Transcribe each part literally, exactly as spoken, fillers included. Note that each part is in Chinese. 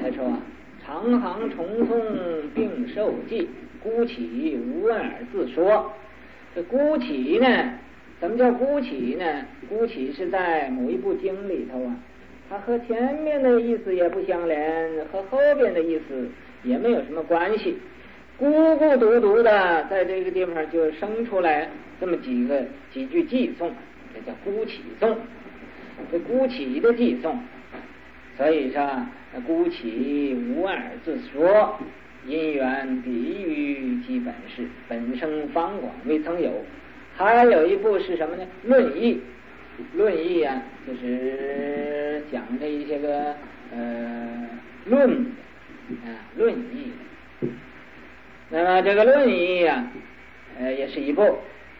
他说啊，长行重诵并受记，孤起无问而自说。这孤起呢，怎么叫孤起呢？孤起是在某一部经里头啊，它和前面的意思也不相连，和后边的意思也没有什么关系，孤孤独独的在这个地方就生出来这么几个几句寄颂，这叫孤起颂。这孤起的寄颂，所以说孤起无二自说，因缘比喻即本是，本生方广未曾有。还有一部是什么呢？论义。论义啊，就是讲这一些个呃论啊论义。那么这个论义啊，呃也是一部，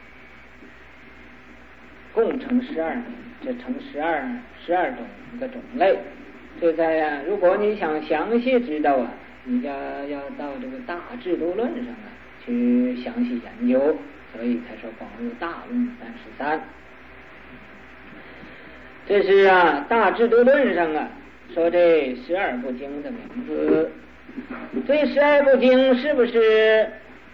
共成十二，这成十二十二种个种类。这在呀、啊，如果你想详细知道啊，你就要到这个大制度论上啊去详细研究。所以才说广入大论三十三。这是啊大制度论上啊说这十二部经的名字。这十二部经是不是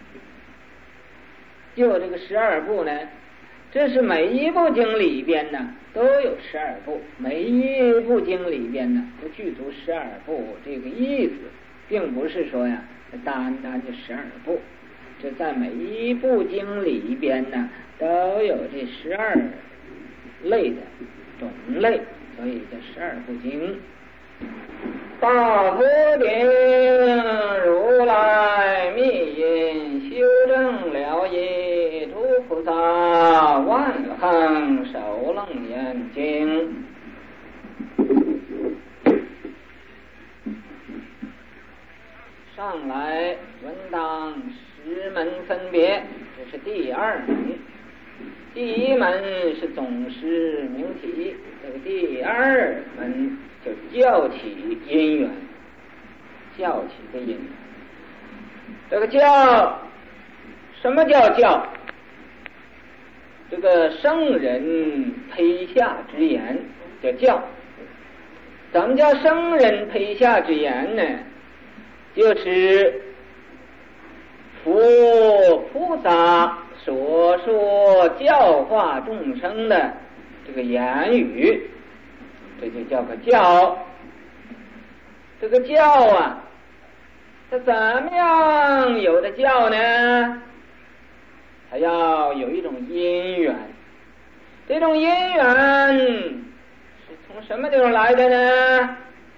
就这个十二部呢？这是每一部经里边呢都有十二部，每一部经里边呢都具足十二部这个意思，并不是说呀单单就十二部。这在每一部经里边呢都有这十二类的种类，所以叫十二部经。大佛顶如来密因修正了义，诸菩萨万行首楞严经。上来文当十门分别，这是第二门。第一门是总师明体，这个第二门就教起因缘，教起的因缘。这个教，什么叫教？这个圣人胚下之言叫教。怎么叫圣人胚下之言呢？就是佛菩萨所说教化众生的这个言语，这就叫个教。这个教啊，它怎么样有的教呢？它要有一种因缘。这种因缘是从什么地方来的呢？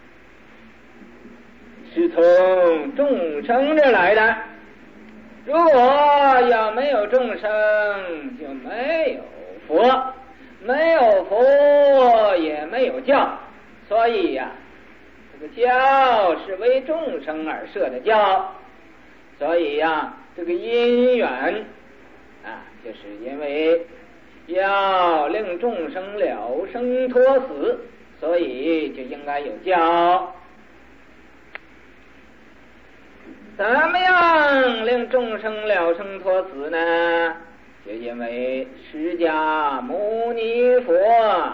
是从众生这来的。如果要没有众生，就没有佛，没有佛也没有教。所以呀、啊，这个教是为众生而设的教。所以呀、啊，这个因缘啊，就是因为要令众生了生脱死，所以就应该有教。怎么样令众生了生脱死呢？就因为释迦牟尼佛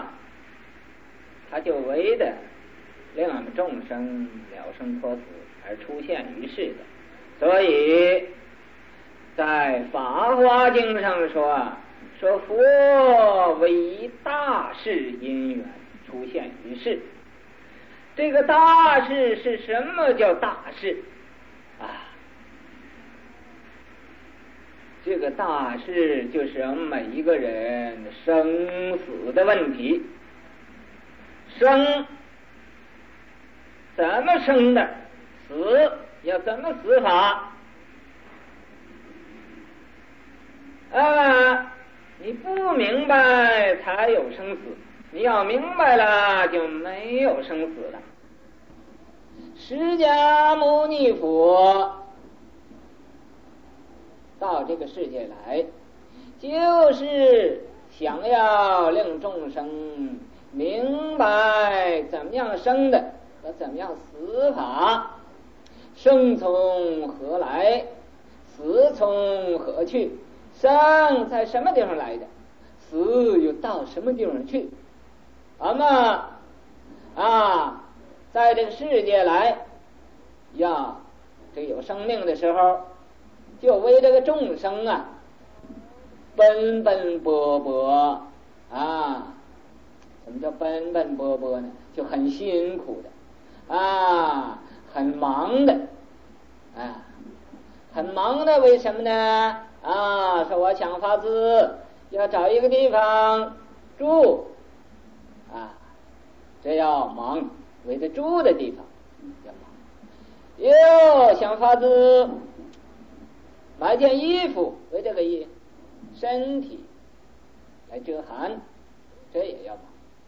他就为的令我们众生了生脱死而出现于世的。所以在法华经上说说佛为大事因缘出现于世。这个大事是什么叫大事啊？这个大事就是我们每一个人生死的问题。生怎么生的，死要怎么死法啊？你不明白才有生死，你要明白了就没有生死了。释迦牟尼佛到这个世界来，就是想要令众生明白怎么样生的和怎么样死法，生从何来，死从何去，生在什么地方来的，死又到什么地方去。那么啊，在这个世界来呀，这有生命的时候，就为这个众生啊，奔奔波波啊。什么叫奔奔波波呢？就很辛苦的啊，很忙的啊，很忙的。为什么呢？啊，说我想法子要找一个地方住啊，这要忙，为着住的地方要忙。又想法子买件衣服，为这个衣身体来遮寒，这也要忙。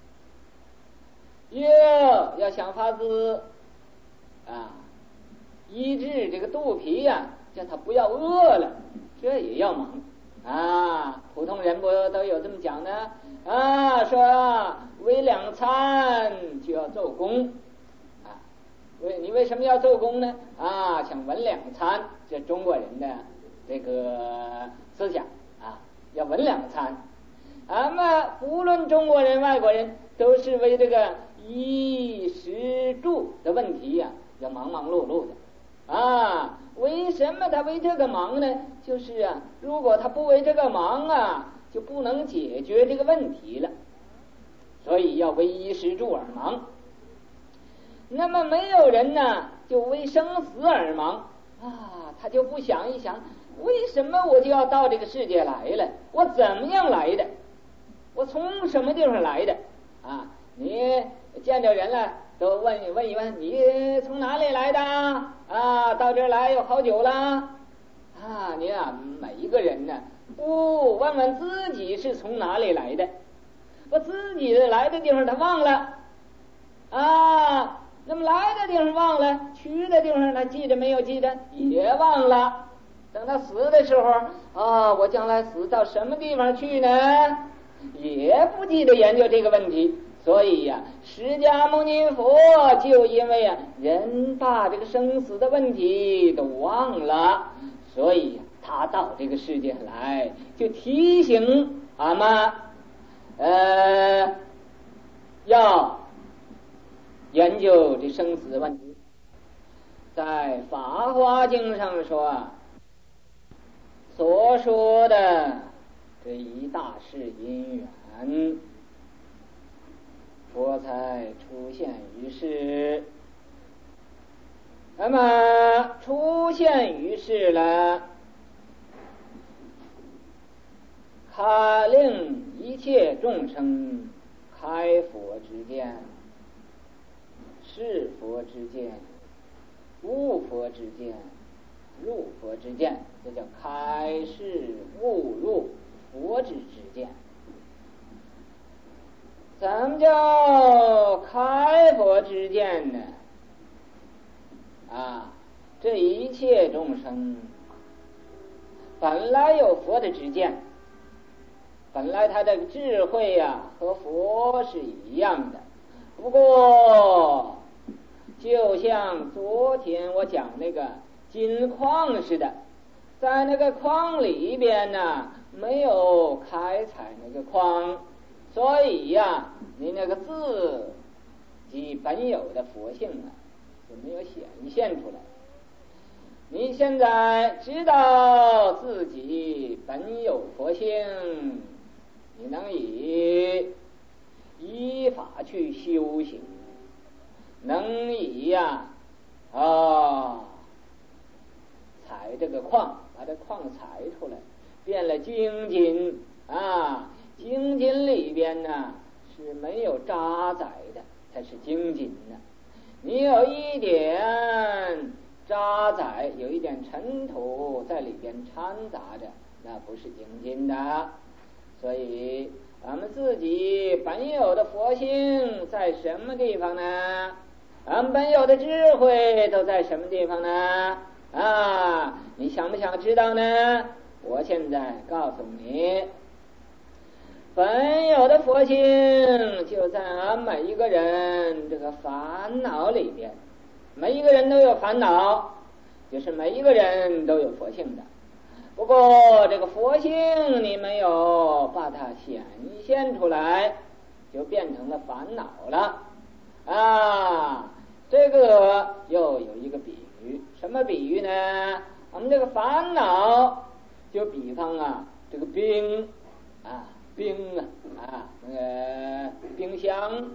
又要想法子啊，医治这个肚皮呀、啊，叫他不要饿了，这也要忙啊。普通人不都有这么讲呢？啊，说为两餐就要做工啊，为你为什么要做工呢？啊，想闻两餐，这中国人的这个思想啊，要闻两餐。那么无论中国人外国人，都是为这个衣食住的问题呀、啊，要忙忙碌碌的啊。为什么他为这个忙呢？就是啊，如果他不为这个忙啊，就不能解决这个问题了。所以要为衣食住而忙。那么没有人呢，就为生死而忙啊，他就不想一想，为什么我就要到这个世界来了？我怎么样来的？我从什么地方来的？啊，你见着人了都问你问一问，你从哪里来的？啊，到这儿来有好久了。啊，你啊，每一个人呢，不问问自己是从哪里来的，我自己的来的地方他忘了啊。那么来的地方忘了，去的地方他记着没有记着也忘了。等他死的时候啊，我将来死到什么地方去呢？也不记得研究这个问题。所以呀、啊，释迦牟尼佛就因为啊，人把这个生死的问题都忘了，所以他到这个世界来，就提醒俺们，呃，要研究这生死问题。在《法华经》上说，所说的这一大世因缘，佛才出现于世。那么出现于世了，他令一切众生开佛之见，是佛之见，悟佛之见，入佛之见，这叫开示悟入佛之之见。怎么叫开佛之见呢？啊，这一切众生本来有佛的知见，本来他的智慧呀、啊、和佛是一样的。不过就像昨天我讲那个金矿似的，在那个矿里边呢没有开采那个矿，所以呀、啊、你那个自己本有的佛性啊就没有显现出来。你现在知道自己本有佛性，你能以依法去修行，能以呀啊、哦、采这个矿，把这矿采出来，变了精金啊，精金里边呢是没有渣滓的，才是精金呢。你有一点渣滓，有一点尘土在里边掺杂着，那不是精金的。所以咱们自己本有的佛性在什么地方呢？咱们本有的智慧都在什么地方呢？啊，你想不想知道呢？我现在告诉你，本有的佛性就在俺每一个人这个烦恼里边。每一个人都有烦恼，就是每一个人都有佛性的。不过这个佛性你没有把它显现出来，就变成了烦恼了啊。这个又有一个比什么比喻呢？我们这个烦恼，就比方啊，这个冰啊，冰啊，啊，那个冰箱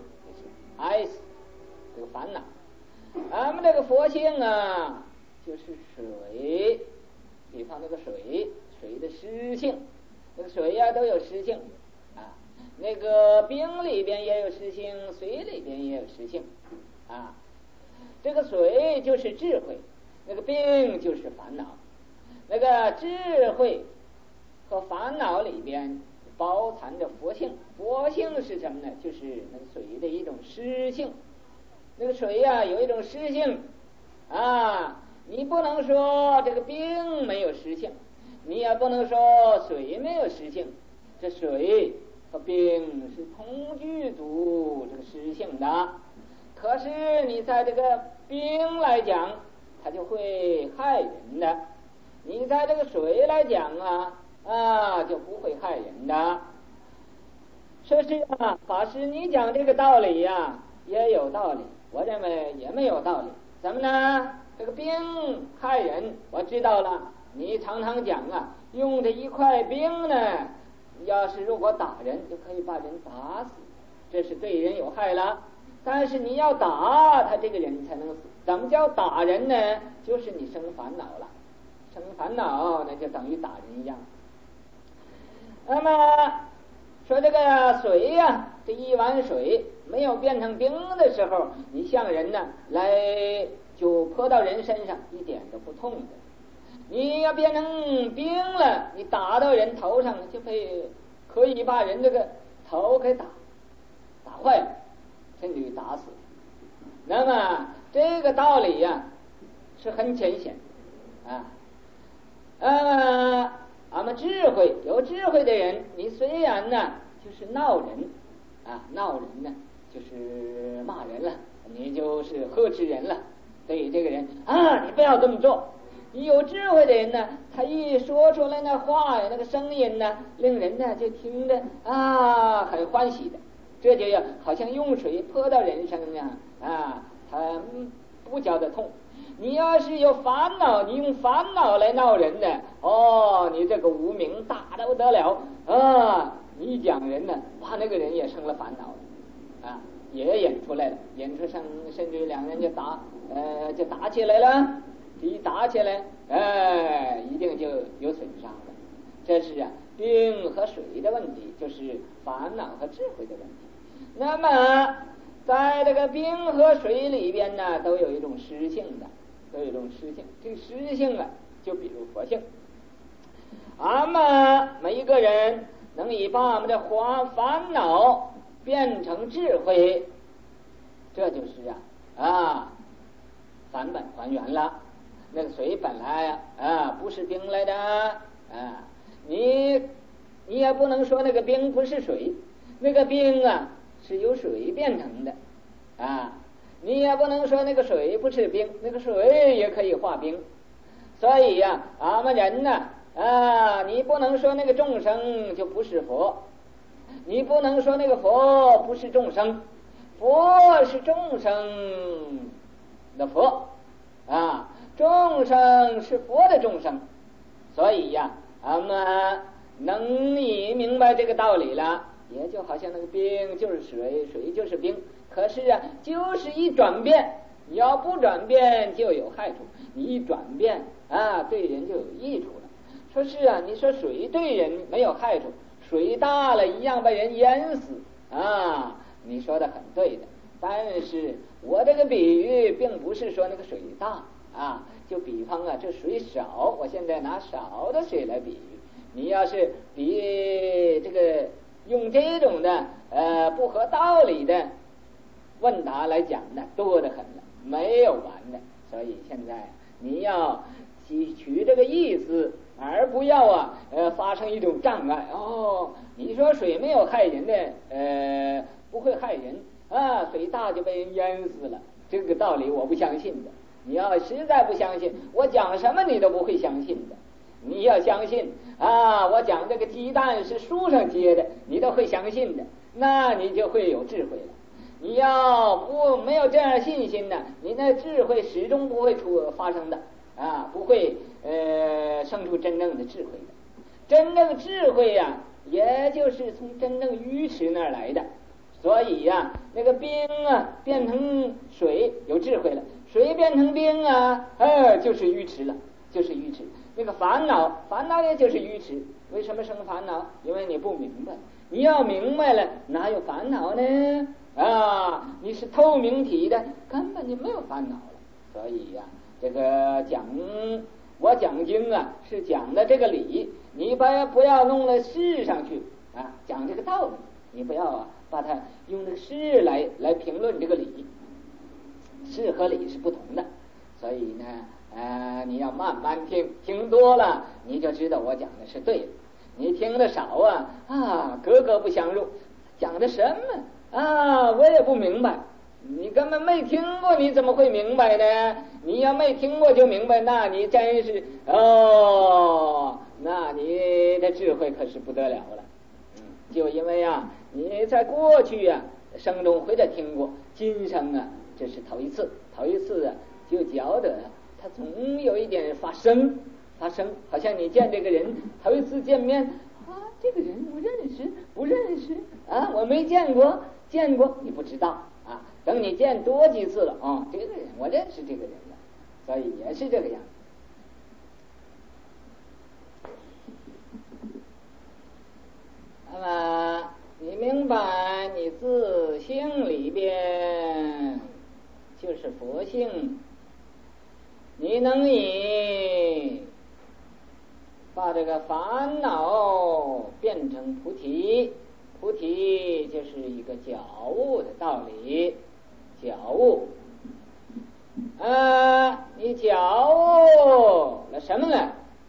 ice 这个烦恼。俺们这个佛性啊，就是水，比方那个水，水的湿性，那个水呀、啊、都有湿性啊，那个冰里边也有湿性，水里边也有湿性啊。这个水就是智慧，那个冰就是烦恼。那个智慧和烦恼里边包含着佛性，佛性是什么呢？就是那个水的一种湿性。那个水呀、啊、有一种湿性啊，你不能说这个冰没有湿性，你也不能说水没有湿性，这水和冰是同具足这个湿性的。可是你在这个冰来讲，它就会害人的；你在这个水来讲啊啊就不会害人的。说是啊，法师你讲这个道理呀、啊、也有道理，我认为也没有道理。怎么呢？这个冰害人，我知道了。你常常讲啊，用这一块冰呢，要是如果打人，就可以把人打死，这是对人有害了。但是你要打他，这个人才能死。怎么叫打人呢？就是你生烦恼了，生烦恼那就等于打人一样。那么说这个水呀、啊，这一碗水没有变成冰的时候，你向人呢来就泼到人身上，一点都不痛的。你要变成冰了，你打到人头上，就可以可以把人这个头给打打坏了，甚至于打死。那么这个道理呀、啊、是很浅显啊。呃，俺们智慧有智慧的人，你虽然呢就是闹人啊，闹人呢就是骂人了，你就是呵斥人了，对这个人啊，你不要这么做。你有智慧的人呢，他一说出来那话呀，那个声音呢，令人呢就听着啊很欢喜的。这就要好像用水泼到人身上啊，他不觉得痛。你要是有烦恼，你用烦恼来闹人的，哦，你这个无名大的不得了啊！你讲人呢，哇，那个人也生了烦恼了啊，也演出来了，演出上甚至两人就打，呃，就打起来了。一打起来，哎，一定就有损伤了。这是啊，冰和水的问题，就是烦恼和智慧的问题。那么，在这个冰和水里边呢，都有一种湿性的，都有一种湿性。这个湿性啊，就比如佛性。俺们每一个人能以把我们的烦烦恼变成智慧，这就是啊啊返本还原了。那个水本来啊不是冰来的啊，你你也不能说那个冰不是水，那个冰啊是由水变成的啊，你也不能说那个水不是冰，那个水也可以化冰。所以呀、啊，俺们人呢啊，你不能说那个众生就不是佛，你不能说那个佛不是众生，佛是众生的佛啊。众生是佛的众生，所以呀、啊，俺们能你明白这个道理了，也就好像那个冰就是水，水就是冰。可是啊，就是一转变，你要不转变就有害处，你一转变啊，对人就有益处了。说是啊，你说水对人没有害处，水大了一样把人淹死啊，你说的很对的。但是我这个比喻并不是说那个水大。啊，就比方啊，这水少，我现在拿少的水来比喻。你要是比这个用这种的呃不合道理的问答来讲的，多得很了，没有完的。所以现在你要汲取这个意思，而不要啊呃发生一种障碍。哦，你说水没有害人的，呃不会害人啊，水大就被人淹死了，这个道理我不相信的。你要实在不相信，我讲什么你都不会相信的。你要相信啊，我讲这个鸡蛋是树上结的，你都会相信的，那你就会有智慧了。 你要不没有这样信心呢，你那智慧始终不会出发生的啊，不会呃生出真正的智慧的。真正智慧呀、啊，也就是从真正愚痴那儿来的。所以呀、啊，那个冰啊变成水有智慧了，水变成冰啊，呃就是愚痴了，就是愚痴。那个烦恼，烦恼也就是愚痴。为什么生烦恼？因为你不明白。你要明白了，哪有烦恼呢？啊，你是透明体的，根本就没有烦恼了。所以呀、啊，这个讲我讲经啊，是讲的这个理，你不要不要弄了事上去啊，讲这个道理，你不要啊把它用这个事来来评论这个理，事和理是不同的。所以呢，呃，你要慢慢听，听多了你就知道我讲的是对的。你听的少啊，啊，格格不相入，讲的什么啊，我也不明白。你根本没听过，你怎么会明白呢？你要没听过就明白，那你真是哦，那你的智慧可是不得了了。嗯，就因为啊，你在过去啊生中或者听过，今生啊这是头一次，头一次啊就觉得他总有一点发生。发生好像你见这个人头一次见面啊，这个人我认识不认识啊？我没见过，见过你不知道啊。等你见多几次了啊，这个人我认识这个人了，所以也是这个样子。那么你明白，你自性里边就是佛性，你能以把这个烦恼变成菩提，菩提就是一个觉悟的道理，觉悟。啊，你觉悟了什么呢？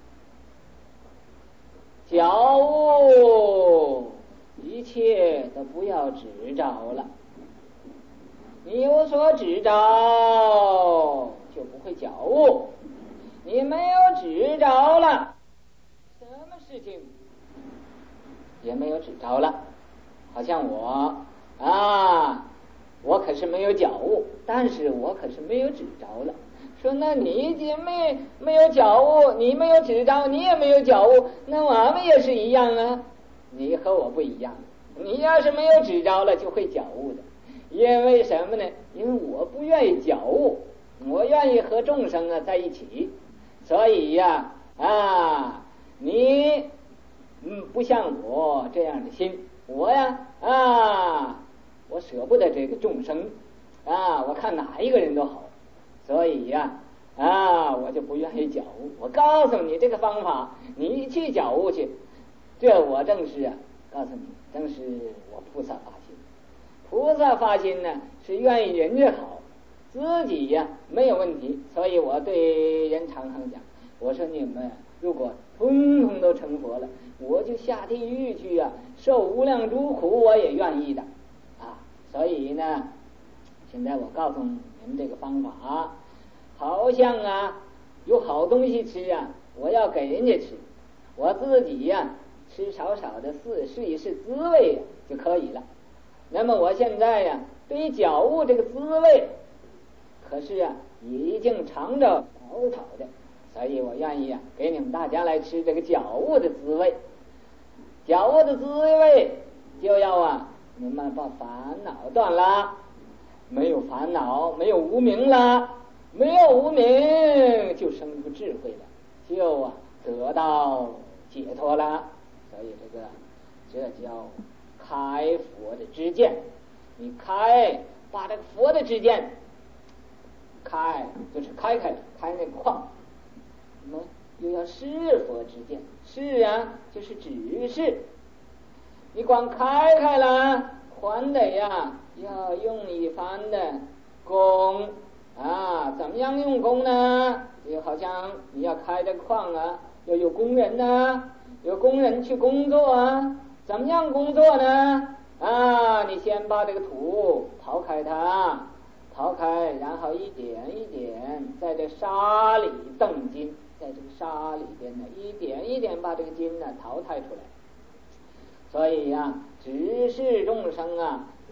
觉悟一切都不要执着了，你有所执着就不会觉悟，你没有执着了，什么事情也没有执着了。好像我啊，我可是没有觉悟，但是我可是没有执着了。说那你也没没有觉悟，你没有执着，你也没有觉悟，那我们也是一样啊。你和我不一样，你要是没有执着了，就会觉悟的。因为什么呢？因为我不愿意觉悟，我愿意和众生啊在一起。所以呀 啊, 啊，你嗯不像我这样的心，我呀啊，我舍不得这个众生啊，我看哪一个人都好，所以呀 啊, 啊，我就不愿意觉悟。我告诉你这个方法，你去觉悟去。这我正是啊，告诉你，正是我菩萨发心。菩萨发心呢，是愿意人家好，自己呀没有问题。所以我对人常常讲，我说你们如果通通都成佛了，我就下地狱去啊，受无量诸苦，我也愿意的啊。所以呢，现在我告诉你们这个方法，好像啊有好东西吃啊，我要给人家吃，我自己呀、啊、吃少少的试试一试滋味就可以了。那么我现在呀、啊、对于觉悟这个滋味，可是啊已经尝着好好的，所以我愿意啊给你们大家来吃这个觉悟的滋味。觉悟的滋味就要啊你们把烦恼断了，没有烦恼，没有无明了，没有无明就生出智慧了，就啊得到解脱了。所以这个这叫开佛的知见。你开把这个佛的知见开，就是开开开那个框，那么又要示佛知见，示啊就是指示。你光开开了，还得呀要用一番的功啊。怎么样用功呢？就好像你要开这矿啊，要有工人呢，有工人去工作啊。怎么样工作呢？啊，你先把这个土刨开它，刨开，然后一点一点在这沙里蹬金，在这个沙里边呢，一点一点把这个金呢淘汰出来。所以呀、啊，只是众生啊，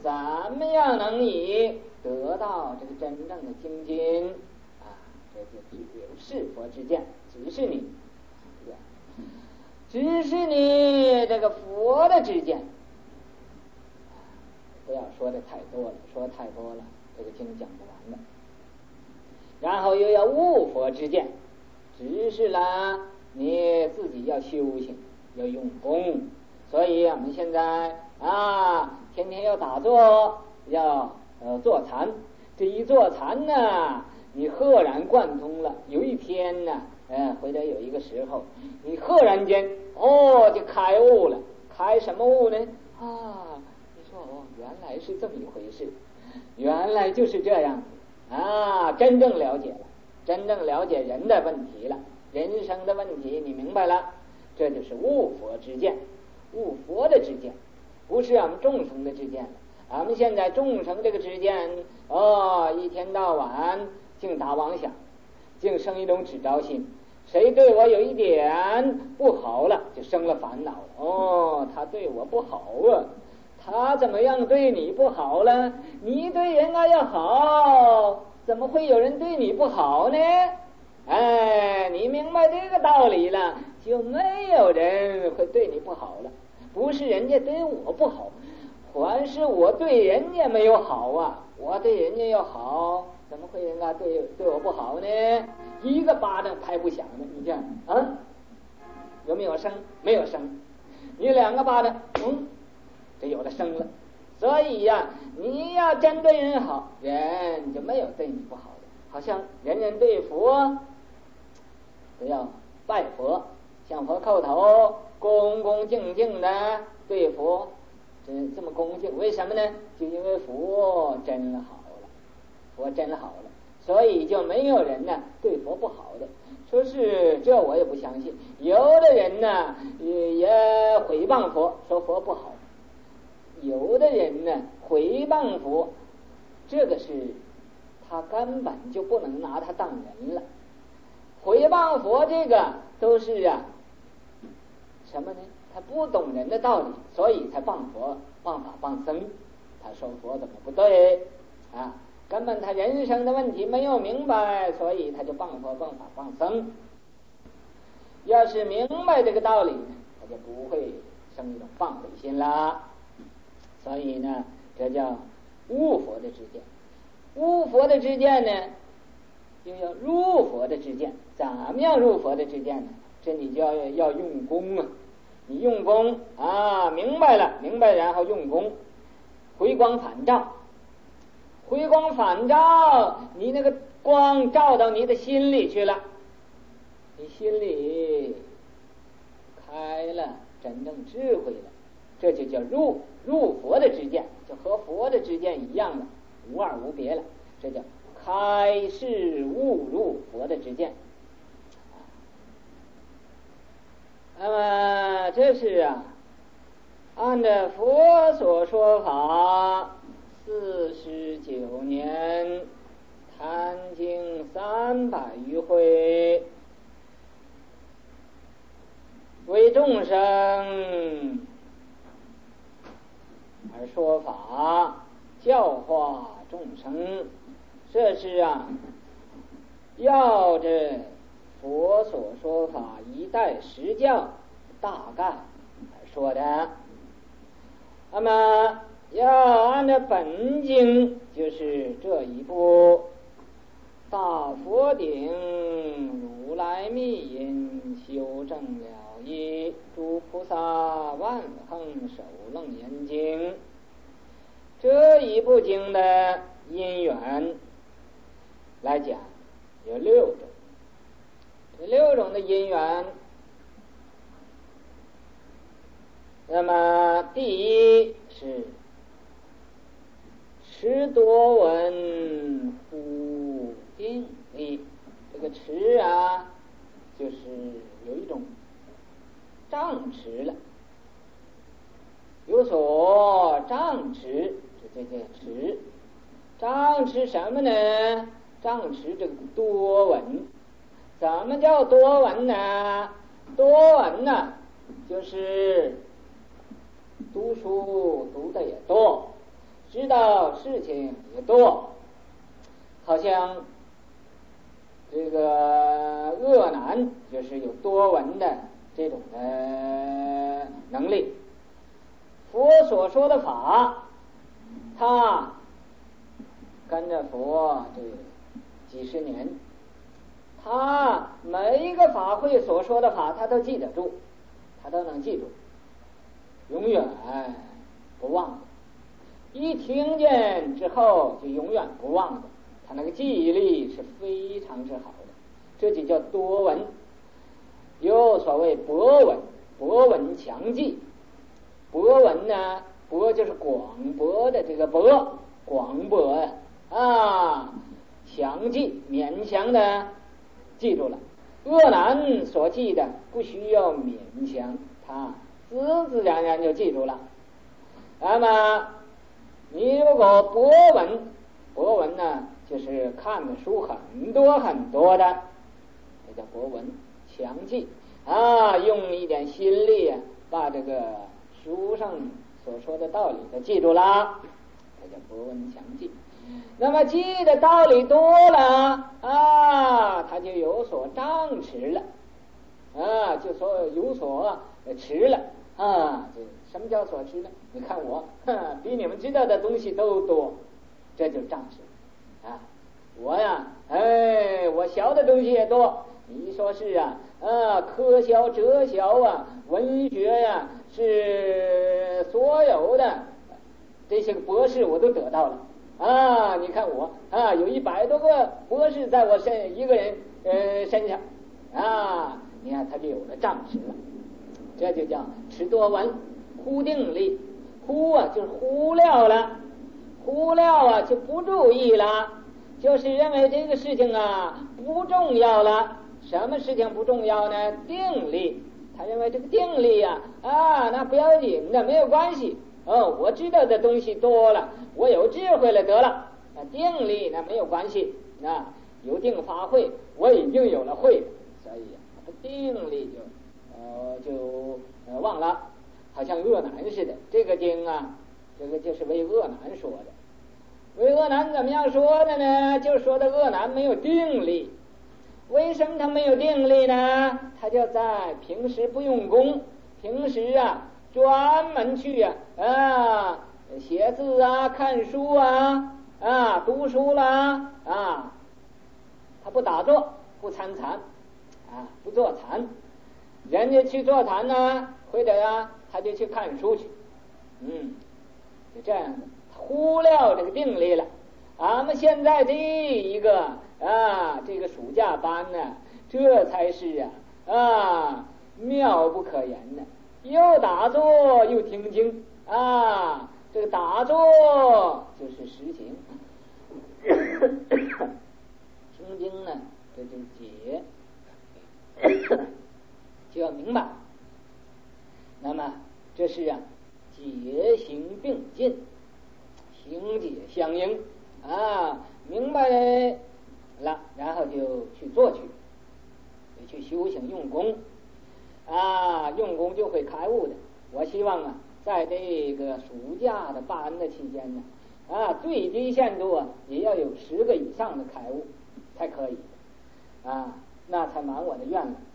怎么样能以得到这个真正的精进啊？这就有是佛之见，只是你，只是你这个佛的之见。不要说的太多了，说太多了，这个经讲不完的。然后又要悟佛之见，只是啦，你自己要修行，要用功。所以我们现在啊，天天要打坐，要呃坐禅。这一坐禅呢，你赫然贯通了。有一天呢，呃，或者有一个时候，你赫然间哦就开悟了。开什么悟呢？啊，你说哦，原来是这么一回事，原来就是这样啊！真正了解了，真正了解人的问题了，人生的问题你明白了，这就是悟佛之见。悟佛的知见，不是俺们众生的知见了。俺们现在众生这个知见，哦，一天到晚净打妄想，净生一种执着心。谁对我有一点不好了，就生了烦恼了。哦，他对我不好啊，他怎么样对你不好了？你对人家要好，怎么会有人对你不好呢？哎，你明白这个道理了，就没有人会对你不好了。不是人家对我不好，还是我对人家没有好啊！我对人家要好，怎么会人家对对我不好呢？一个巴掌拍不响的，你这样啊？有没有声？没有声。你两个巴掌，嗯，这有了声了。所以呀、啊，你要真对人好，人就没有对你不好的。好像人人对佛都要拜佛，向佛叩头，恭恭敬敬的对佛，这这么恭敬，为什么呢？就因为佛真好了，佛真好了，所以就没有人呢对佛不好的。说是这我也不相信，有的人呢也也诽谤佛，说佛不好，有的人呢诽谤佛，这个是他根本就不能拿他当人了。诽谤佛这个都是啊什么呢？他不懂人的道理，所以才谤佛、谤法、谤僧。他说佛怎么不对啊？根本他人生的问题没有明白，所以他就谤佛、谤法、谤僧。要是明白这个道理，他就不会生一种谤悔心啦。所以呢，这叫悟佛的知见。悟佛的知见呢，又要入佛的知见。怎么样入佛的知见呢？这你就要要用功啊！你用功啊，明白了，明白，然后用功，回光返照，回光返照，你那个光照到你的心里去了，你心里开了真正智慧了，这就叫入入佛的知见，就和佛的知见一样的，无二无别了，这叫开示悟入佛的知见。那么这是啊，按照佛所说法，四十九年谈经三百余回，为众生而说法，教化众生。这是啊，要着佛所说法一代实教，大概说的。那么要按照本经，就是这一部大佛顶如来密因修正了义诸菩萨万恒首楞严经，这一部经的因缘来讲有六种。这六种的因缘，那么第一是持多闻护定力。这个持啊，就是有一种障持了，有所障持，这这叫持。障持什么呢？障持这个多闻。怎么叫多闻呢？多闻呢，就是读书读的也多， 知道事情也多，好像这个鄂南就是有多闻的这种的能力。佛所说的法，他跟着佛这几十年，他每一个法会所说的法，他都记得住，他都能记住，永远不忘的。一听见之后就永远不忘的，他那个记忆力是非常之好的，这就叫多闻。有所谓博闻，博闻强记。博闻呢，博就是广博的这个博，广博啊，强记，勉强的记住了。鄂南所记的不需要勉强，他自自然然就记住了。那么你如果博闻，博闻呢就是看的书很多很多的，这叫博闻强记啊，用一点心力啊，把这个书上所说的道理都记住了，这叫博闻强记。那么记的道理多了啊，他就有所障持了啊，就说有所持了啊。这什么叫所持呢？你看我比你们知道的东西都多，这就障持啊。我呀，哎，我学的东西也多。你说是啊，啊，科学、哲学啊，文学呀、啊，是所有的这些博士我都得到了啊！你看我啊，有一百多个博士在我身一个人呃身上啊，你看他就有了障持了，这就叫持多闻，忽定力。忽啊就是忽略了，忽略啊就不注意了，就是认为这个事情啊不重要了。什么事情不重要呢？定力。他认为这个定力啊啊那不要紧的，没有关系哦，我知道的东西多了，我有智慧了得了，那定力那没有关系啊，有定发慧，我已经有了慧，所以啊定力就呃就呃忘了，好像鄂南似的。这个经啊，这个就是为鄂南说的。为鄂南怎么样说的呢？就说的鄂南没有定力。为什么他没有定力呢？他就在平时不用功，平时啊专门去啊啊写字啊、看书啊啊读书啦啊，他不打坐，不参禅啊，不坐禅。人家去坐禅呢，或者啊他就去看书去，嗯，就这样的，忽略这个定力了。俺们现在这一个啊，这个暑假班呢，这才是啊啊妙不可言的，又打坐又听经啊，这个打坐就是实行，听经呢这就解，就要明白。那么这是啊解行并进，行解相应。啊，明白了，然后就去做去，去修行用功，啊，用功就会开悟的。我希望啊，在这个暑假的班的期间呢，啊，最低限度啊也要有十个以上的开悟才可以，啊，那才满我的愿望。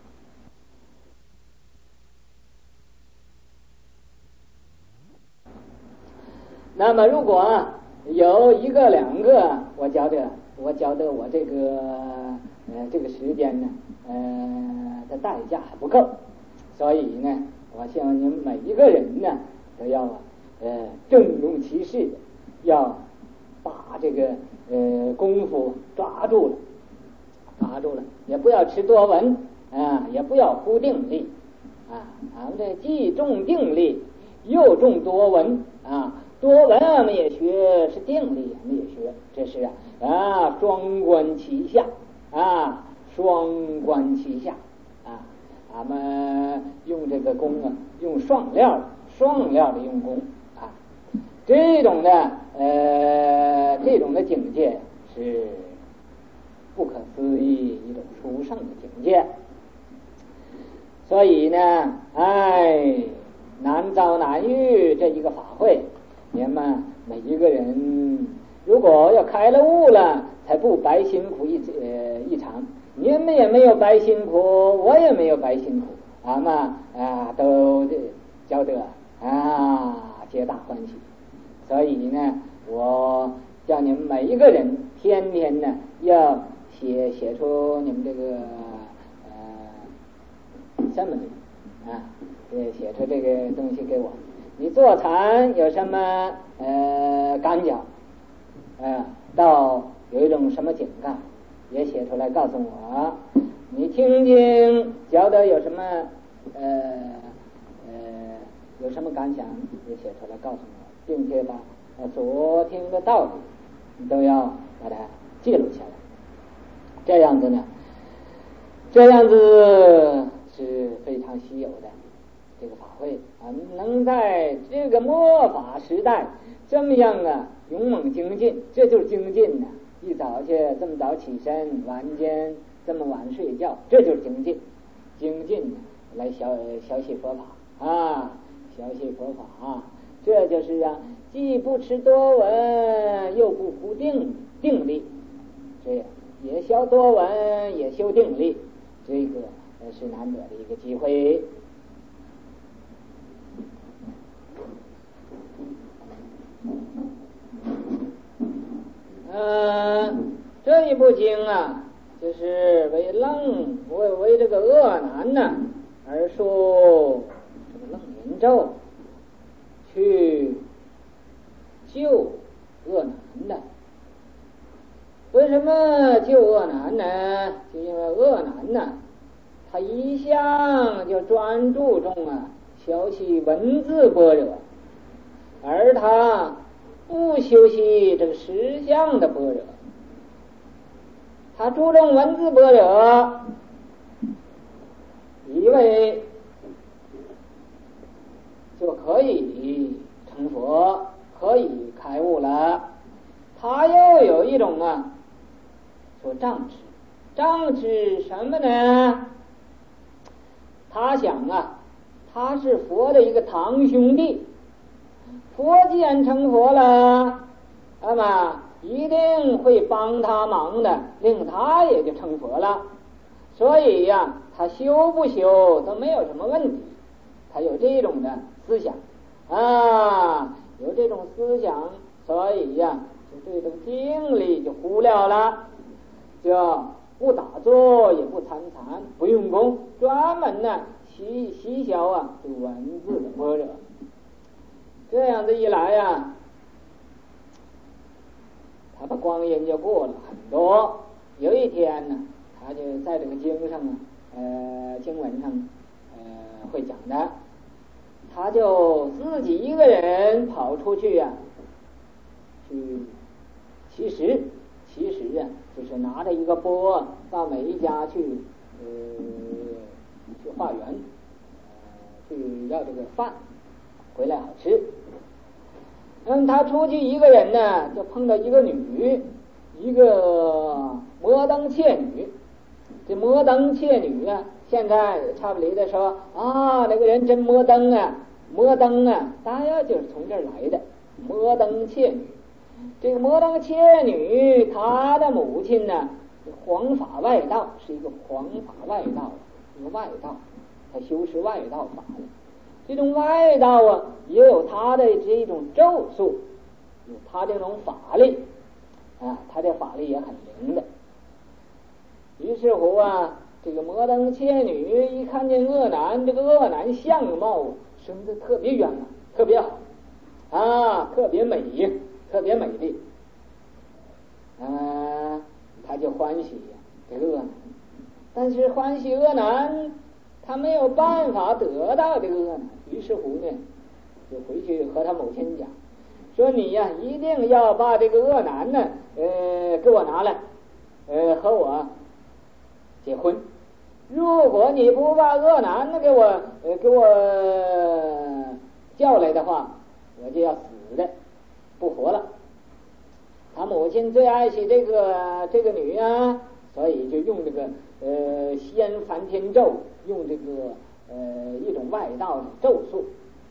那么如果有一个两个，我觉得我觉得我这个呃这个时间呢呃的代价还不够，所以呢我希望你们每一个人呢都要呃郑重其事的要把这个呃功夫抓住了，抓住了，也不要吃多闻啊，也不要忽定力啊，俺们这既重定力又重多闻啊。多闻我们也学，是定力我们也学，这是啊啊双关齐下啊，双关齐下啊，俺们用这个功啊，用双料双料的用功啊，这种的呃这种的境界是不可思议一种殊胜的境界。所以呢，哎，难遭难遇这一个法会，你们每一个人如果要开了悟了，才不白辛苦一呃一场。你们也没有白辛苦，我也没有白辛苦，俺们啊都交得啊皆大欢喜。所以呢，我叫你们每一个人天天呢要写写出你们这个呃什么啊，写出这个东西给我。你坐禅有什么呃感觉？呃，到有一种什么境界，也写出来告诉我。你听听觉得有什么呃呃有什么感想，也写出来告诉我，并且把呃所听的道理你都要把它记录下来。这样子呢，这样子是非常稀有的这个法会啊，能在这个末法时代这么样啊勇猛精进，这就是精进呐、啊。一早去这么早起身，晚间这么晚睡觉，这就是精进。精进来学学习佛法啊，学习佛法啊，这就是啊，既不持多闻，又不固定定力，这样也修多闻，也修定力，这个是难得的一个机会。嗯，这一部经啊，就是为楞为为这个恶难呢而说这个楞严咒去救恶难的。为什么救恶难呢？就因为恶难呢，他一向就专注重啊修习文字般若，而他不修习这个实相的般若，他注重文字般若，以为就可以成佛，可以开悟了。他又有一种啊说障持，障持什么呢？他想啊，他是佛的一个堂兄弟，佛既然成佛了，那么一定会帮他忙的，令他也就成佛了。所以呀、啊，他修不修都没有什么问题。他有这种的思想啊，有这种思想，所以呀、啊，就这种精力就忽略了，就不打坐，也不参禅，不用功，专门呢习习修啊这文字的般若。这样子一来呀、啊，他的光阴就过了很多。有一天呢，他就在这个经上啊，呃，经文上，呃，会讲的，他就自己一个人跑出去呀、啊，去乞食。其实啊，就是拿着一个钵到每一家去，呃，去化缘，呃，去要这个饭，回来好吃。嗯，他出去一个人呢，就碰到一个女，一个摩登妾女。这摩登妾女啊，现在差不离的说啊，那个人真摩登啊，摩登啊，大约就是从这儿来的摩登妾女。这个摩登妾女，她的母亲呢，黄法外道，是一个黄法外道，一个外道，她修持外道法的。这种外道啊，也有他的这种咒术，有他这种法力啊，他这法力也很灵的。于是乎啊，这个摩登妾女一看见恶男，这个恶男相貌生得特别圆满，特别好啊，特别美，特别美丽啊，他就欢喜呀、啊、这个恶男。但是欢喜恶男，他没有办法得到这个恶男。于是乎呢，就回去和他母亲讲，说你呀、啊、一定要把这个恶男呢，呃，给我拿来，呃，和我结婚。如果你不把恶男呢给我，呃，给我叫来的话，我就要死的，不活了。他母亲最爱惜这个这个女啊，所以就用这个呃仙梵天咒，用这个呃一种外道的咒术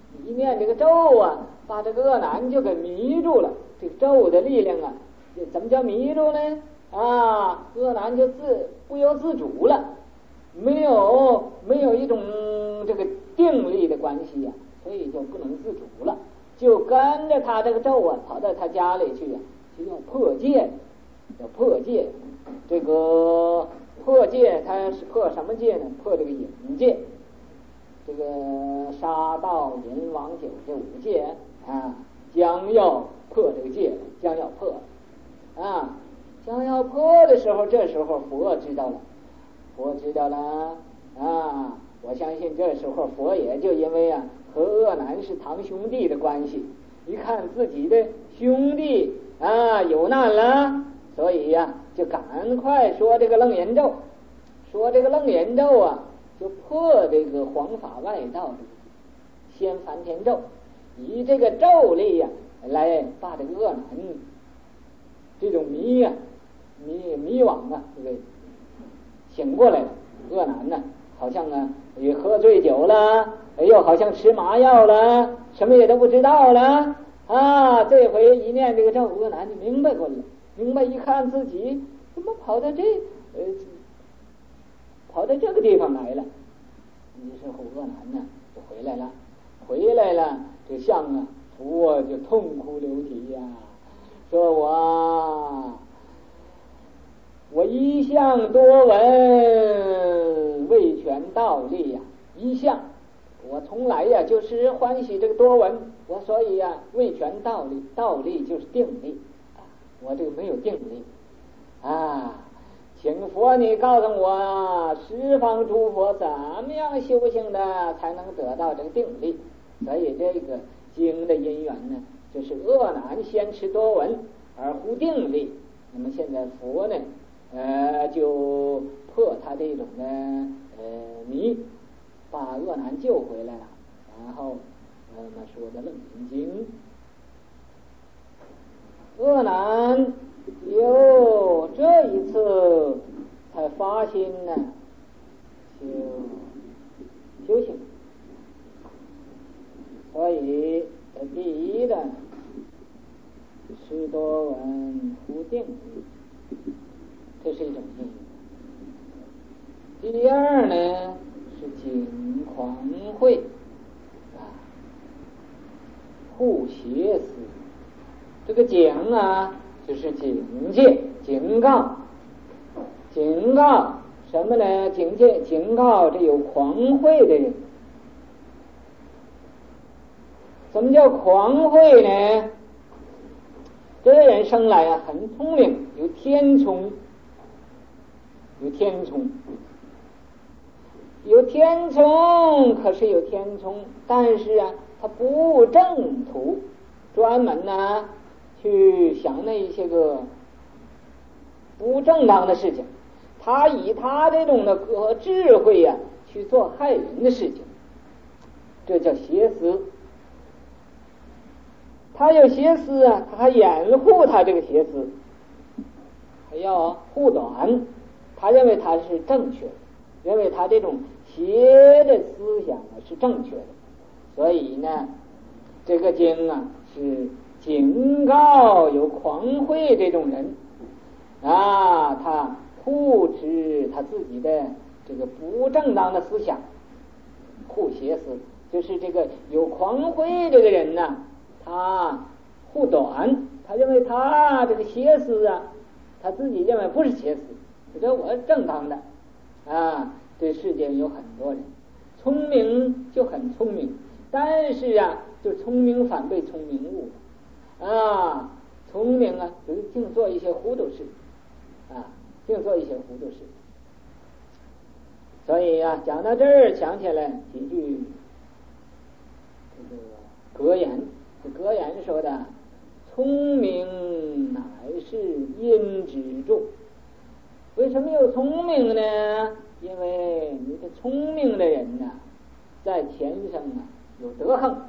一念这个咒啊，把这个恶男就给迷住了。这个咒的力量啊，怎么叫迷住呢？啊，恶男就自不由自主了，没有没有一种这个定力的关系呀、啊，所以就不能自主了，就跟着他这个咒啊，跑到他家里去呀、啊，就要破戒，要破戒。这个破戒，他是破什么戒呢？破这个淫戒，这个杀盗淫妄酒这五戒啊，将要破这个戒，将要破啊。将要破的时候，这时候佛知道了，佛知道了啊！我相信这时候佛也就因为啊和恶男是堂兄弟的关系，一看自己的兄弟啊有难了，所以呀、啊、就赶快说这个楞严咒，说这个楞严咒啊，就破这个黄法外道的先梵天咒，以这个咒力呀、啊、来把这个恶男这种迷呀、啊。迷迷惘啊，这个醒过来了。恶男呢，好像啊也喝醉酒了，又好像吃麻药了，什么也都不知道了啊。这回一念这个咒，恶男就明白过了，明白一看自己怎么跑到这呃跑到这个地方来了。于是乎恶男呢就回来了，回来了，这相啊佛就痛哭流涕呀、啊，说我。我一向多闻未全道力呀、啊，一向我从来呀、啊、就是欢喜这个多闻，我所以呀、啊、未全道力，道力就是定力啊，我这个没有定力啊，请佛你告诉我十方诸佛怎么样修行的才能得到这个定力。所以这个经的因缘呢，就是恶男先持多闻而护定力，那么现在佛呢呃，就破他这种的呃迷，把恶男救回来了，然后我们说的楞严经，恶男哟这一次才发心呢，就修行，所以这第一的是多闻护定力。这是一种意义。第二呢是警狂会啊，护邪思。这个警啊，就是警戒、警告、警告什么呢？警戒、警告这有狂会的人。什么叫狂会呢？这个人生来啊很聪明，有天聪。有天聪，有天聪，可是有天聪，但是啊，他不务正途，专门呢去想那一些个不正当的事情。他以他这种的个智慧呀、啊、去做害人的事情，这叫邪思。他有邪思啊，他还掩护他这个邪思，还要护短。他认为他是正确的，认为他这种邪的思想啊是正确的，所以呢，这个经啊是警告有狂会这种人啊，他护持他自己的这个不正当的思想，护邪思，就是这个有狂会这个人呢、啊，他护短，他认为他这个邪思啊，他自己认为不是邪思。这我正当的啊，这世界有很多人聪明就很聪明，但是啊，就聪明反被聪明误啊，聪明啊，就净做一些糊涂事啊，净做一些糊涂事。所以啊，讲到这儿，想起来几句这个格言，这格言说的：“聪明乃是因之助。”为什么有聪明呢？因为你这聪明的人呢、啊，在前生啊有德行，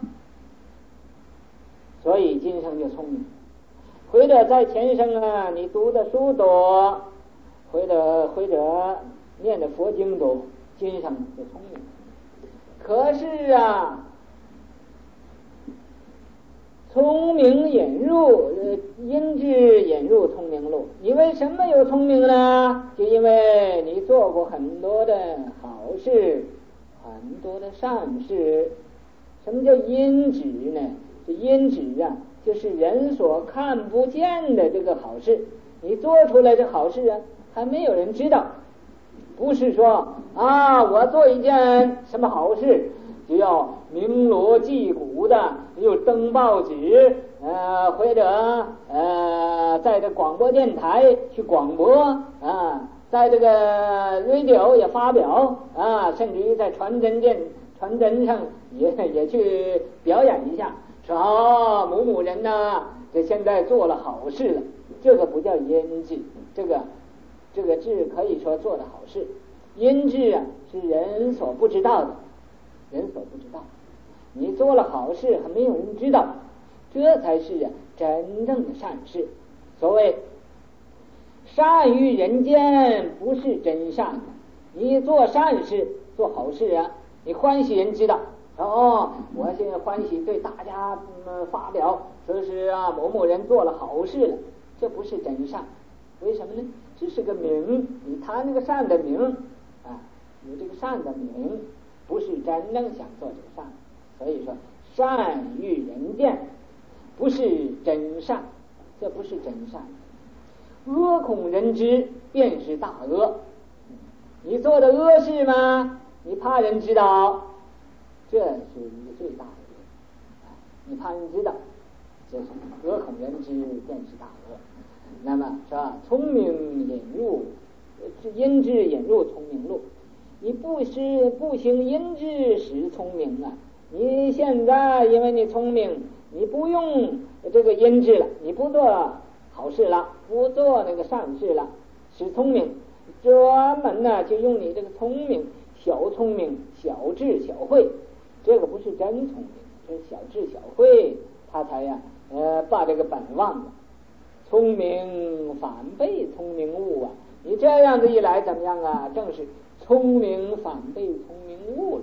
所以今生就聪明。或者在前生啊，你读的书多，或者或者念的佛经多，今生就聪明。可是啊， 聪明引入，呃，因之引入聪明路。你为什么有聪明呢？就因为你做过很多的好事，很多的善事。什么叫因指呢？这因指啊，就是人所看不见的这个好事。你做出来这好事啊，还没有人知道。不是说啊，我做一件什么好事就要鸣锣击鼓的，又登报纸，呃，或者呃，在这广播电台去广播啊，在这个 radio 也发表啊，甚至于在传真电传真上也也去表演一下，说哦，某某人呢，这现在做了好事了。这个不叫因智，这个这个智可以说做的好事。因智啊，是人所不知道的，人所不知道。你做了好事，还没有人知道，这才是啊真正的善事。所谓善于人间，不是真善。你做善事，做好事啊，你欢喜人知道。哦，我现在欢喜对大家、嗯、发表，说是啊某某人做了好事了，这不是真善。为什么呢？这是个名，你贪那个善的名啊，有这个善的名，不是真正想做这个善。所以说善于人见，不是真善，这不是真善。恶恐人知，便是大恶。你做的恶事吗？你怕人知道，这是一个最大的恶。你怕人知道，这是恶恐人知，便是大恶。那么是吧？聪明引入，因智引入聪明路。你不是不行因智使聪明啊！你现在因为你聪明，你不用这个因智了，你不做好事了，不做那个善事了，使聪明，专门呢就用你这个聪明，小聪明，小智小慧，这个不是真聪明，这是小智小慧，他才呀呃把这个本忘了。聪明反被聪明误啊！你这样子一来怎么样啊？正是聪明反被聪明误了。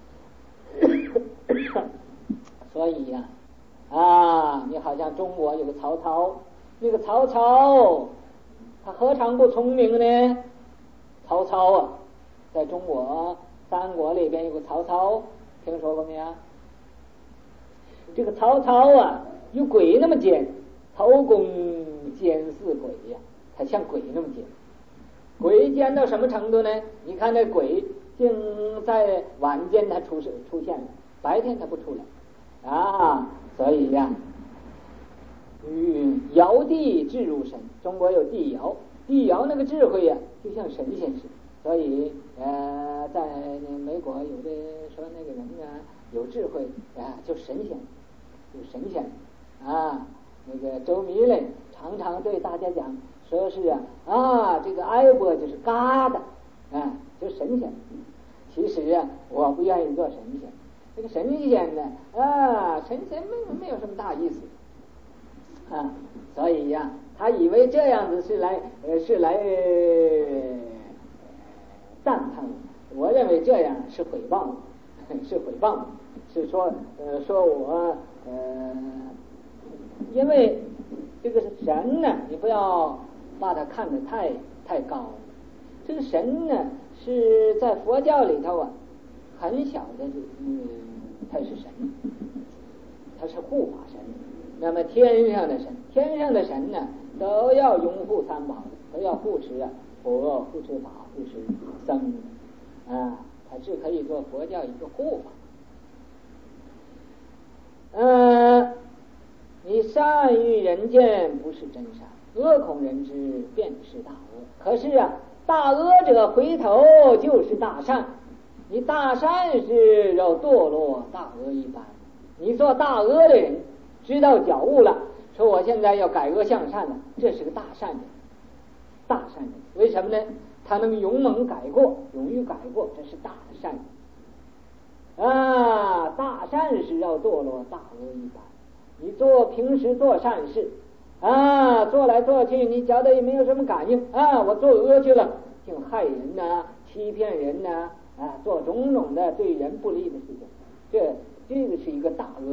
所以呀、啊，啊，你好像中国有个曹操，那个曹操他何尝不聪明呢？曹操啊，在中国三国里边有个曹操，听说过没有？这个曹操啊，有鬼那么尖，曹公奸似鬼呀、啊，他像鬼那么尖。鬼奸到什么程度呢？你看那鬼竟在晚间他出出现了，白天他不出来啊。所以呀、啊，嗯，尧帝智如神，中国有帝尧，帝尧那个智慧呀、啊，就像神仙似的。所以呃，在美国有的说那个人呢有智慧啊，就神仙，就神仙啊。那个周弥勒常常对大家讲，说是啊啊，这个艾波就是嘎的啊，就神仙。其实啊，我不愿意做神仙。这个神仙呢啊，神仙没没有什么大意思啊，所以呀、啊，他以为这样子是来呃是来呃赞叹我，我认为这样是诽谤，是诽谤，是说呃说我呃。因为这个神呢，你不要把它看得太太高。这个神呢，是在佛教里头啊，很小的，嗯，他是神，他是护法神。那么天上的神，天上的神呢，都要拥护三宝的，都要护持啊佛、护持法、护持僧啊，他是可以做佛教一个护法。嗯、呃。你善于人见，不是真善；恶恐人知，便是大恶。可是啊，大恶者回头就是大善。你大善是要堕落大恶一般。你做大恶的人，知道觉悟了，说我现在要改恶向善了，这是个大善人，大善人。为什么呢？他能勇猛改过，勇于改过，这是大的善人啊。大善是要堕落大恶一般。你做平时做善事啊，做来做去，你觉得也没有什么感应啊。我做恶去了，就害人呐、啊，欺骗人呐、啊，啊，做种种的对人不利的事情，这这个是一个大恶。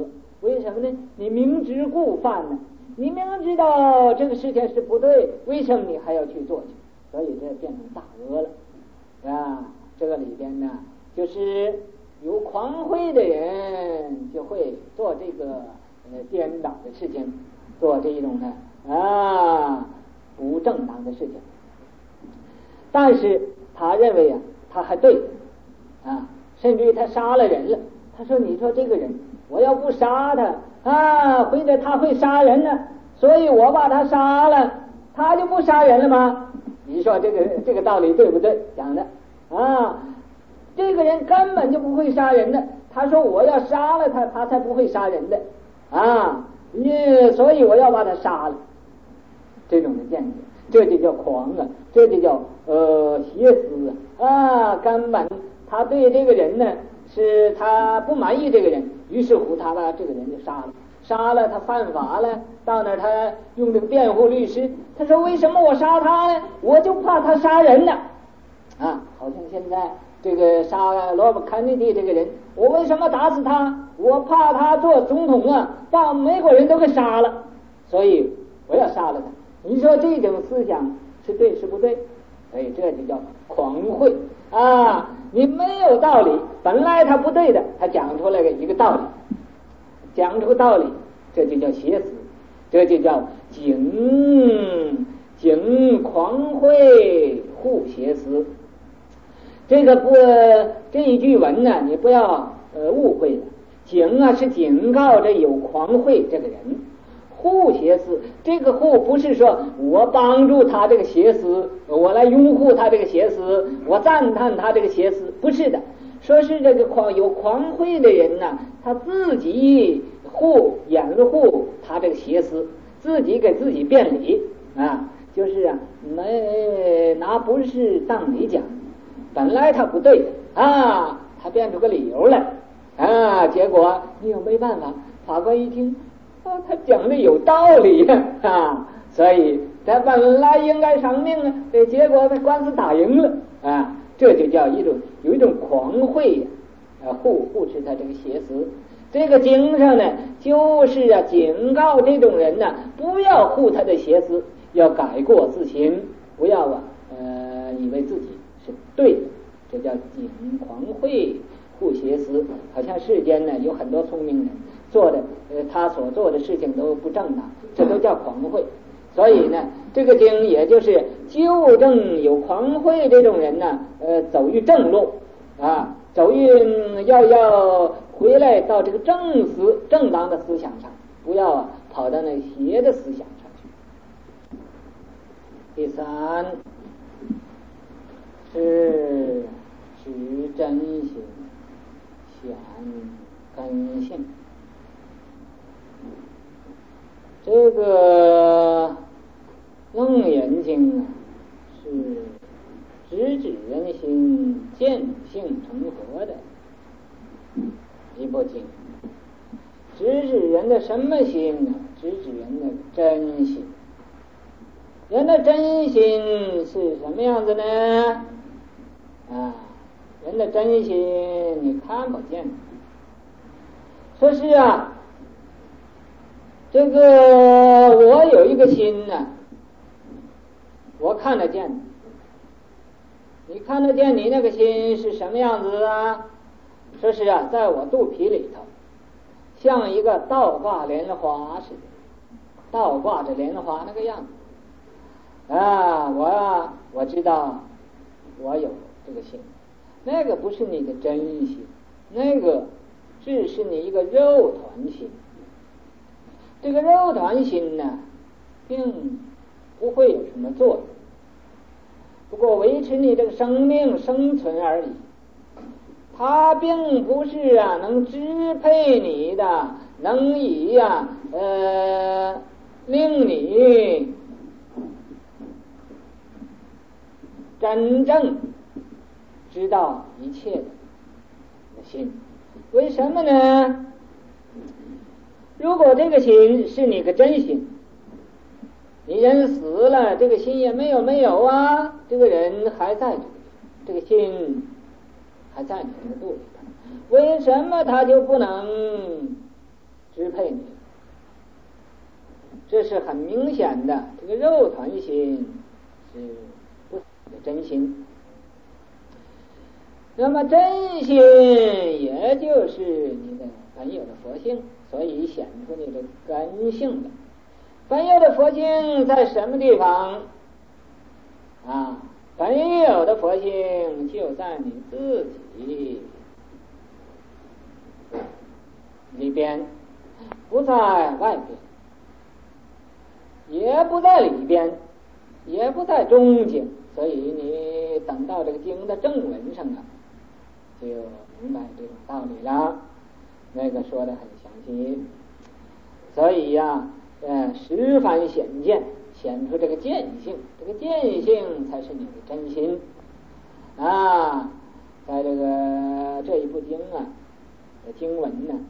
为什么呢？你明知故犯呢？你明知道这个事情是不对，为什么你还要去做去？所以这变成大恶了啊！这个里边呢，就是有狂慧的人就会做这个呃颠倒的事情，做这一种呢啊不正当的事情。但是他认为啊，他还对啊，甚至于他杀了人了。他说：“你说这个人，我要不杀他啊，或者他会杀人呢，所以我把他杀了，他就不杀人了吗？你说这个这个道理对不对？讲的啊，这个人根本就不会杀人的。他说我要杀了他，他才不会杀人的啊，你所以我要把他杀了。这种的见解，这就叫狂啊，这就叫呃邪思啊，根本他对这个人呢。”是他不满意这个人，于是乎他把这个人就杀了，杀了他犯法了。到那儿他用这个辩护律师，他说为什么我杀他呢？我就怕他杀人呢。啊，好像现在这个杀罗伯·肯尼迪这个人，我为什么打死他？我怕他做总统啊，把美国人都给杀了，所以我要杀了他。你说这种思想是对是不对？所以这就叫狂慧啊！你没有道理，本来他不对的，他讲出来个一个道理，讲出道理，这就叫邪思，这就叫警警狂慧护邪思。这个不这一句文呢，你不要呃误会了。警啊是警告着有狂慧这个人。护邪思，这个护不是说我帮助他这个邪思，我来拥护他这个邪思，我赞叹他这个邪思，不是的。说是这个狂有狂慧的人呢，他自己护掩护他这个邪思，自己给自己辩理啊，就是啊，没拿不是当理讲，本来他不对啊，他变出个理由来啊，结果你又没办法，法官一听。哦，他讲的有道理啊，所以他本来应该偿命啊，这结果他官司打赢了啊，这就叫一种有一种狂慧呀，啊，护护持他这个邪思。这个经上呢，就是啊警告这种人呢，不要护他的邪思，要改过自新，不要啊呃以为自己是对的，这叫警狂慧护邪思。好像世间呢有很多聪明人。做的呃，他所做的事情都不正当，这都叫狂慧。所以呢，这个经也就是纠正有狂慧这种人呢，呃，走于正路啊，走于要要回来到这个正思正当的思想上，不要啊跑到那邪的思想上去。第三是持真心，显根性。这个楞严经啊，是直指人心、见性成佛的一部经。直指人的什么心呢？直指人的真心。人的真心是什么样子呢？啊，人的真心你看不见。说是啊。这个我有一个心呢，我看得见，你看得见你那个心是什么样子啊？说是啊，在我肚皮里头，像一个倒挂莲花似的，倒挂着莲花那个样子啊！我啊，我知道我有这个心，那个不是你的真心，那个只是你一个肉团心。这个肉团心呢，并不会有什么作用，不过维持你这个生命生存而已。它并不是啊能支配你的，能以呀、啊、呃令你真正知道一切的心。为什么呢？如果这个心是你个真心，你人死了，这个心也没有没有啊，这个人还在这里，这个心还在你这个肚里头，为什么他就不能支配你，这是很明显的。这个肉团心是不真心，那么真心也就是你的本有的佛性，所以显出你的根性的。本有的佛性在什么地方啊？本有的佛性就在你自己里边，不在外边，也不在里边，也不在中间。所以你等到这个经的正文上啊，就明白这种道理了。那个说得很详细，所以呀、啊，呃，十番显见，显出这个见性，这个见性才是你的真心啊。在这个这一部经啊，经文呢，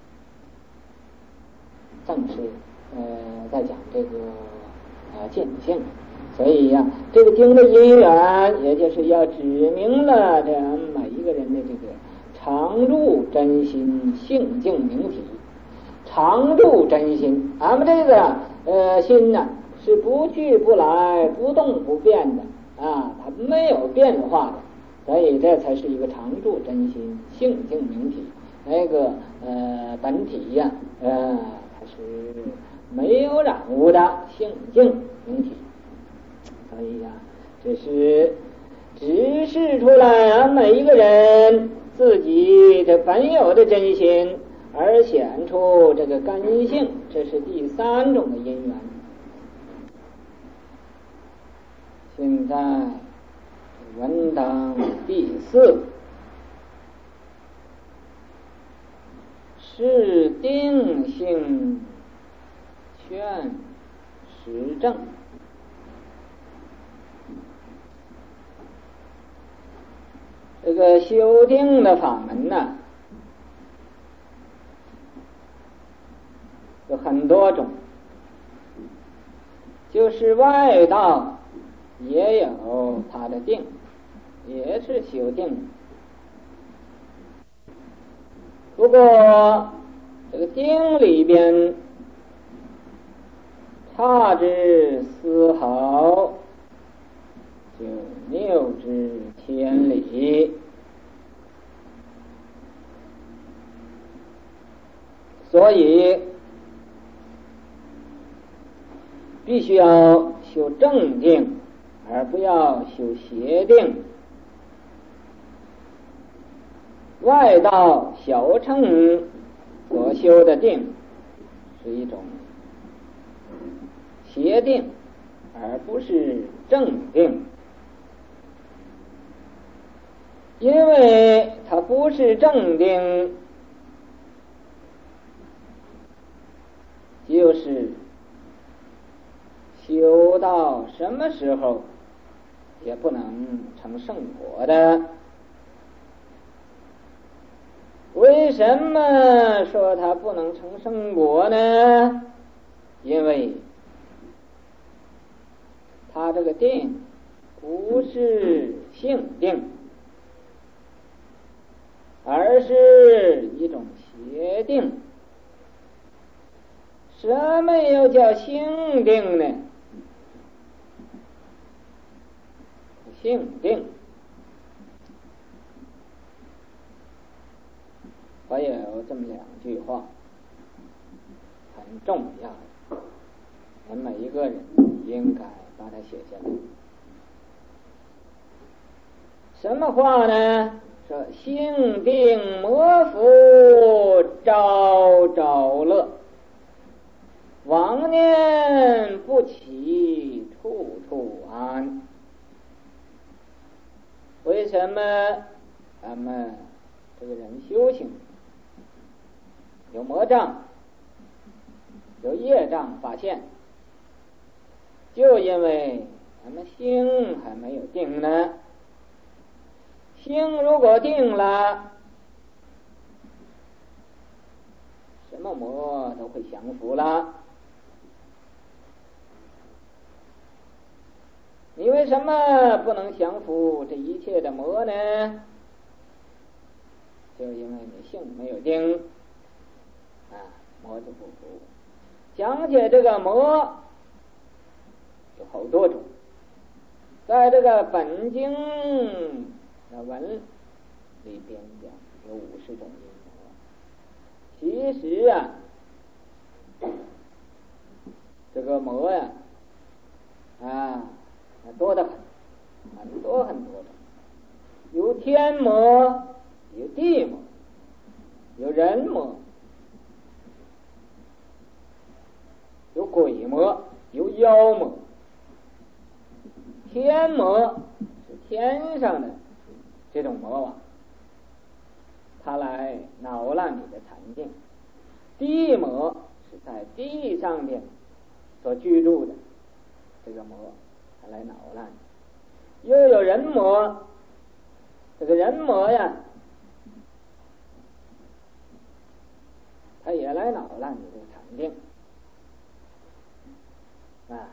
正是呃在讲这个呃见性，所以呀、啊，这个经的因缘，也就是要指明了这每一个人的这个常住真心性净明体。常住真心，俺们这个呃心呢、啊、是不去不来不动不变的啊，它没有变化的，所以这才是一个常住真心性净明体。那个呃本体呀、啊、呃它是没有染污的性净明体。所以呀、啊，这是指示出来俺每一个人自己这本有的真心，而显出这个根性，这是第三种的因缘。现在文当第四，是定性劝实证。这个修定的法门呢，有很多种，就是外道也有它的定，也是修定。不过这个定里边差之丝毫，就谬之千里。所以必须要修正定，而不要修邪定。外道小乘所修的定是一种邪定，而不是正定，因为它不是正定，就是修到什么时候也不能成圣果的。为什么说它不能成圣果呢？因为它这个定不是性定，而是一种邪定。什么又叫性定呢？性定我有这么两句话很重要的，我们每一个人应该把它写下来。什么话呢？说性定魔福朝朝乐，往念不起处处安。为什么咱们这个人修行有魔障，有业障发现，就因为咱们心还没有定呢。心如果定了，什么魔都会降服了。你为什么不能降服这一切的魔呢？就因为你性没有定啊， 魔就不服。讲解这个魔有好多种，在这个本经的文里边讲有五十种阴魔。其实啊，这个魔呀，啊，多得很，很多很多种，有天魔，有地魔，有人魔，有鬼魔，有妖魔。天魔是天上的这种魔王，他来恼乱你的禅定；地魔是在地上面所居住的这个魔，他来恼乱你；又有人魔，这个人魔呀，他也来恼乱你这个禅定啊。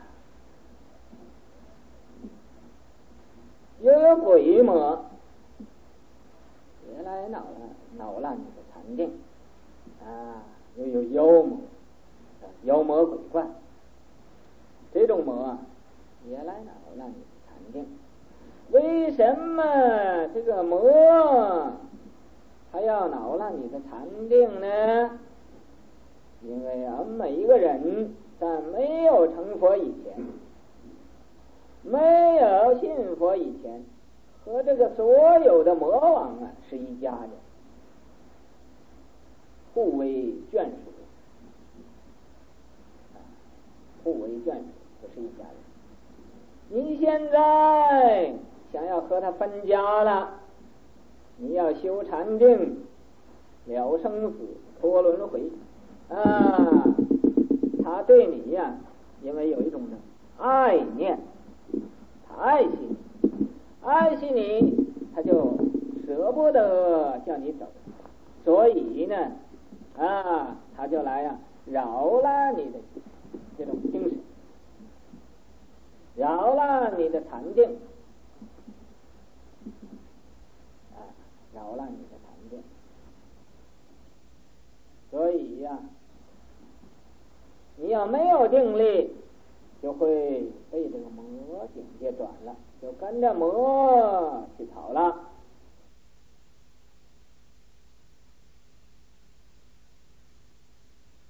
又有鬼魔，也来恼乱恼乱你的禅定啊。又有妖魔，妖魔鬼怪，这种魔啊，也来恼乱你的禅定。为什么这个魔还要恼乱你的禅定呢？因为啊，每一个人在没有成佛以前，没有信佛以前，和这个所有的魔王啊是一家人，互为眷属，互为眷属，不是一家人。你现在想要和他分家了，你要修禅定，了生死，脱轮回啊，他对你呀、啊，因为有一种的爱念，他爱惜你，爱惜你，他就舍不得叫你走，所以呢，啊，他就来呀、啊，扰乱你的这种精神，扰乱你的禅定，啊，扰乱你的禅定。所以呀、啊，你要没有定力，就会被这个魔境界转了，就跟着魔去跑了。